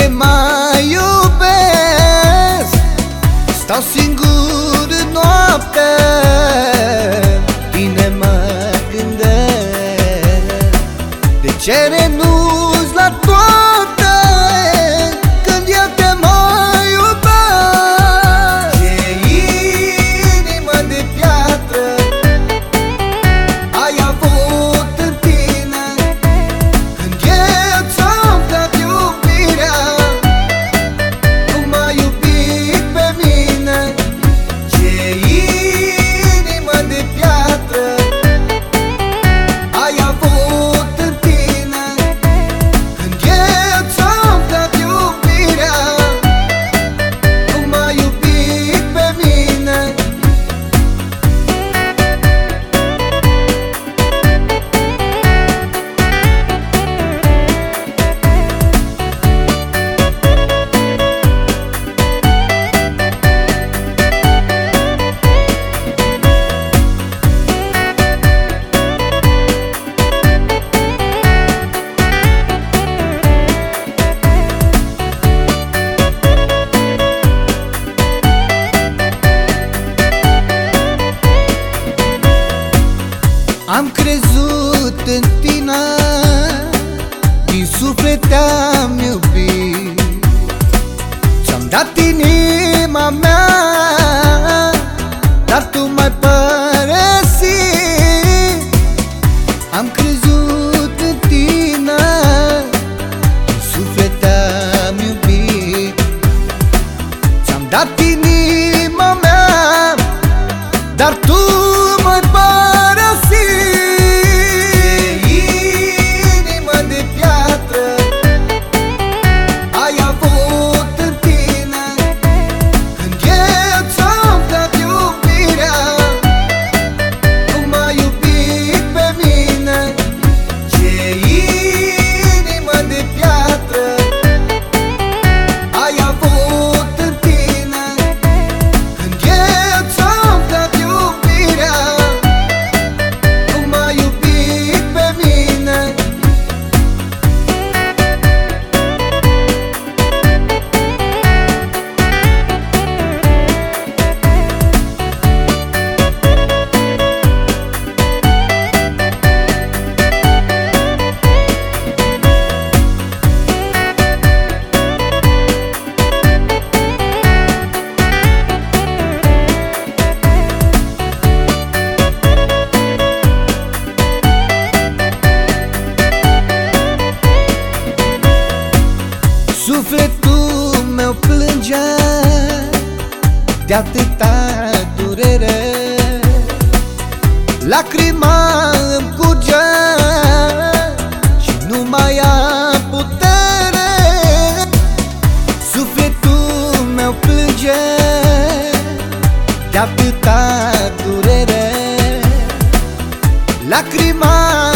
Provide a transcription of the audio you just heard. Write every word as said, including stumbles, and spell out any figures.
te mai iubesc. Stau singur în noapte, bine mă gândesc. De ce renunți la toate când eu te mai iubesc? Ce inimă de piatră ai avut în tine când eu ți-am dat iubirea, nu m-ai iubit pe mine. Ce inimă de piatră ai avut în tine când eu ți-am dat iubirea, nu m-ai iubit pe mine. Am crezut în tine, din suflet te-am iubit. Ți-am dat inima mea, dar tu m-ai părăsit. Am crezut în tine, din suflet te-am iubit. Ți-am dat inima mea, dar tu m-ai părăsit. Sufletul meu plânge de atâta durere, lacrima îmi curge și nu mai am putere. Sufletul meu plânge de atâta durere, lacrima